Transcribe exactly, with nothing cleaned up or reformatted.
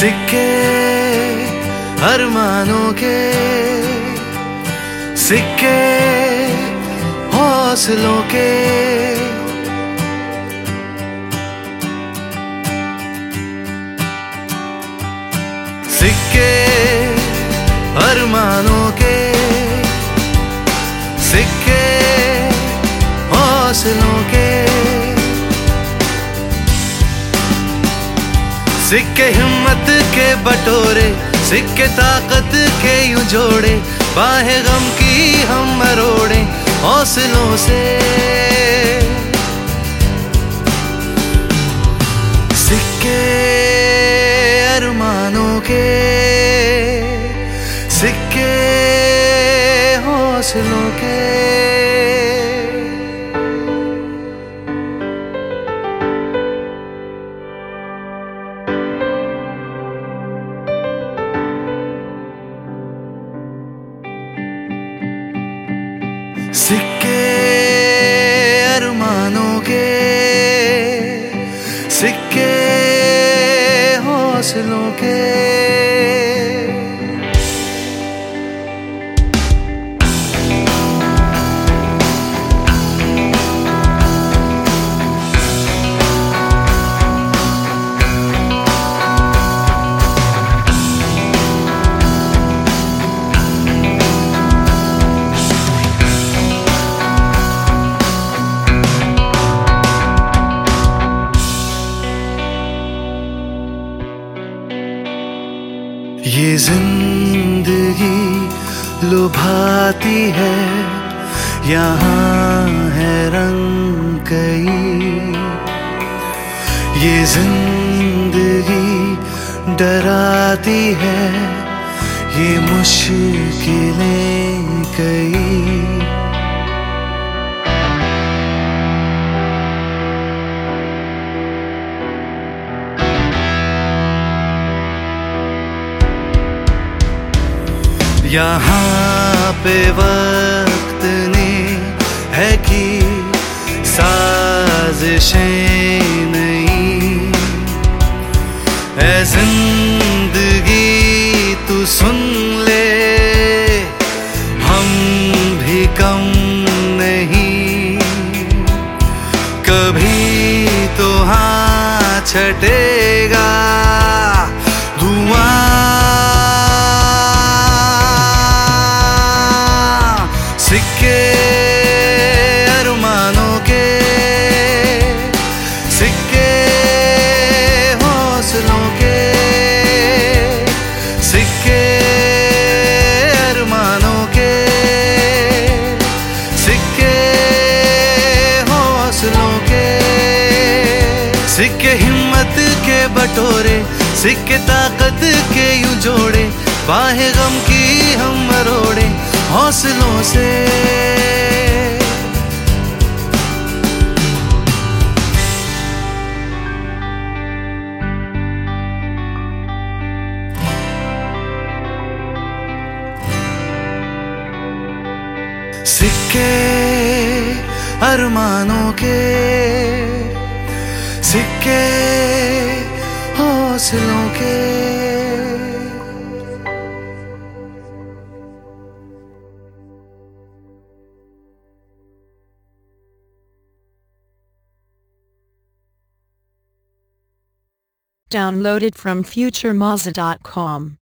सिक्के अरमानों के, सिक्के हौसलों के, सिक्के अरमानों के, सिक्के हौसलों के, सिक्के हिम्मत के बटोरे, सिक्के ताकत के यूं जोड़े, बाहें गम की हम मरोड़े हौसलों से। सिक्के अरमानों के, सिक्के हौसलों के, सिक्के अरमानों के, सिक्के हौसलों के। ये जिंदगी लुभाती है, यहाँ है रंग कई। ये जिंदगी डराती है, ये मुश्किलें कई। यहाँ पे वक्त ने है कि साजिशें नहीं, ऐ जिंदगी तू सुन ले, हम भी कम नहीं। कभी तो हाँ छटेगा धुआं, सिक्के अरमानों के, सिक्के हौसलों के, सिक्के अरमानों के, सिक्के हौसलों के, सिक्के हिम्मत के बटोरे, सिक्के ताकत के यूं जोड़े, बाहें गम की हम मरोड़े हौसलों से। सिक्के अरमानों के, सिक्के हौसलों के। Downloaded from future moza dot com.